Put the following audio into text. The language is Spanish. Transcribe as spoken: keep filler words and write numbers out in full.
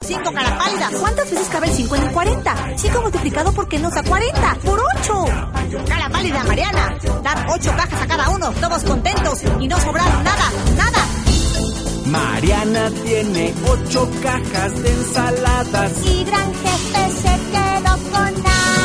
cinco, cara pálida. ¿Cuántas veces cabe el cinco en el cuarenta? cinco multiplicado por qué nos da cuarenta. ¡Por ocho! Cara pálida, Mariana. Dar ocho cajas a cada uno, todos contentos y no sobraron nada, nada. Mariana tiene ocho cajas de ensaladas y Gran Jefe se quedó con nada.